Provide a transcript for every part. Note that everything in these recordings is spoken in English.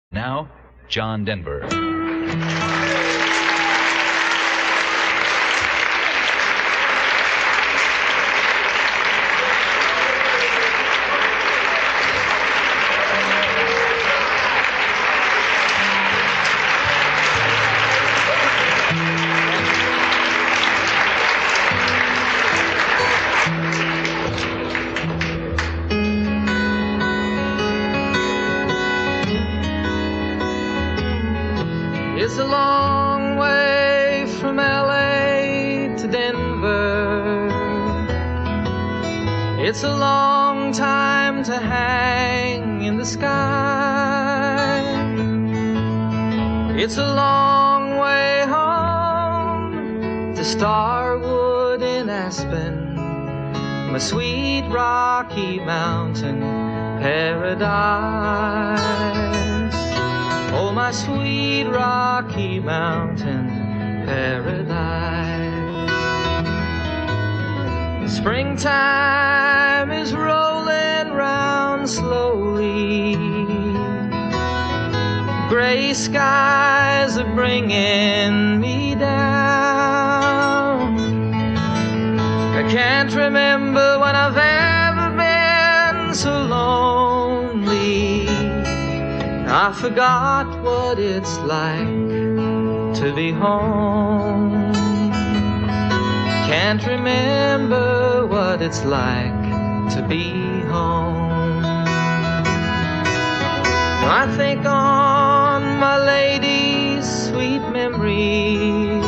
Now, John Denver. It's a long way from LA to Denver. It's a long time to hang in the sky. It's a long way home to Starwood in Aspen, my sweet Rocky Mountain paradise. Oh, my sweet Rocky Mountain paradise. Springtime is rolling round slowly. Gray skies are bringing me down. I can't remember when I've ever been so lonely. I forgot what it's like to be home. Can't remember what it's like to be home. I think on my lady's sweet memories.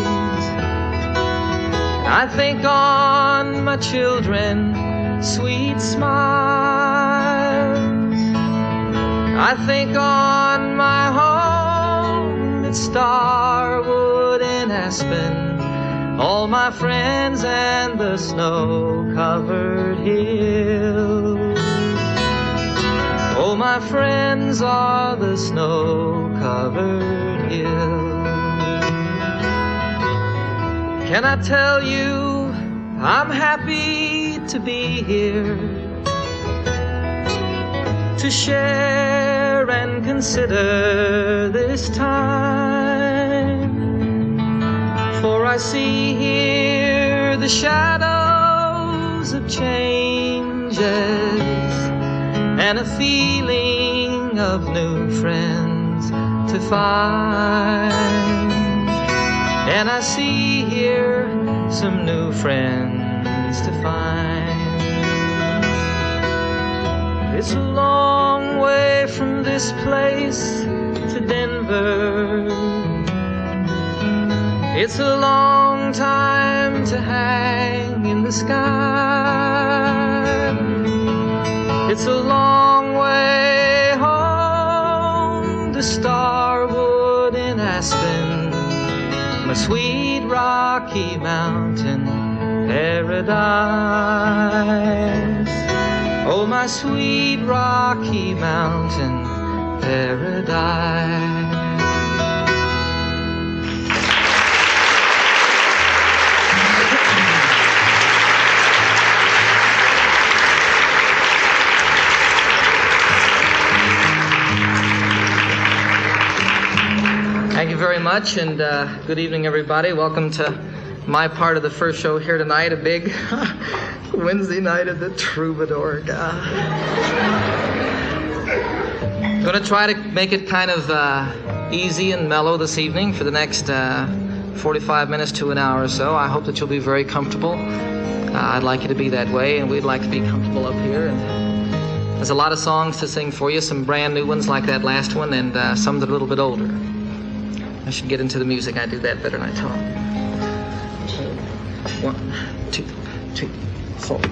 I think on my children's sweet smiles. I think on my home at Starwood in Aspen, all my friends and the snow-covered hills. Oh, my friends are the snow-covered hills. Can I tell you, I'm happy to be here, to share and consider this time. For I see here the shadows of changes and a feeling of new friends to find. And I see here some new friends to find. It's a long way from this place to Denver. It's a long time to hang in the sky. It's a long way home to Starwood in Aspen, my sweet Rocky Mountain paradise. Oh, my sweet Rocky Mountain paradise. Thank you very much, and good evening, everybody. Welcome to my part of the first show here tonight, a big Wednesday night at the Troubadour. I'm going to try to make it kind of easy and mellow this evening for the next 45 minutes to an hour or so. I hope that you'll be very comfortable. I'd like you to be that way, and we'd like to be comfortable up here. And there's a lot of songs to sing for you, some brand new ones like that last one, and some that are a little bit older. I should get into the music. I do that better than I talk. 1, 2, 3, 4.